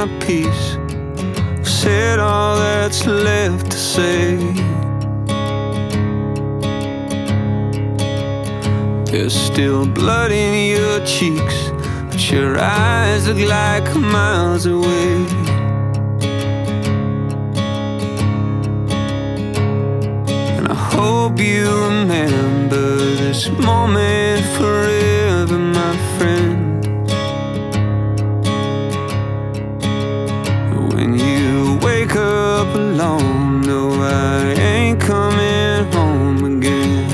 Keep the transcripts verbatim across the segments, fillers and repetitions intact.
my piece, said all that's left to say. There's still blood in your cheeks, but your eyes look like miles away. And I hope you remember this moment forever, my friend. When you wake up alone, no, I ain't coming home again.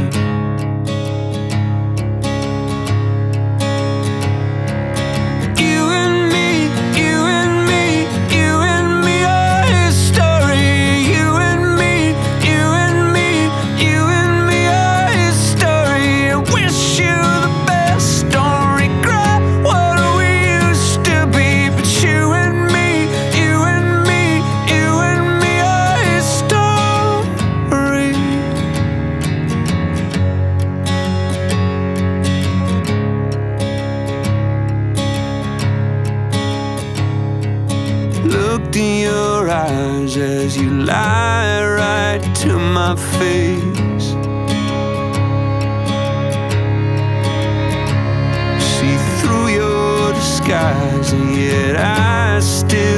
You and me, you and me, you and me are history. You and me, you and me, you and me are history. I wish you the best, don't regret what we used to be. But you and me, you and me, you and me are history. Looked in your eyes as you lie right to my face. See through your disguise, and yet I still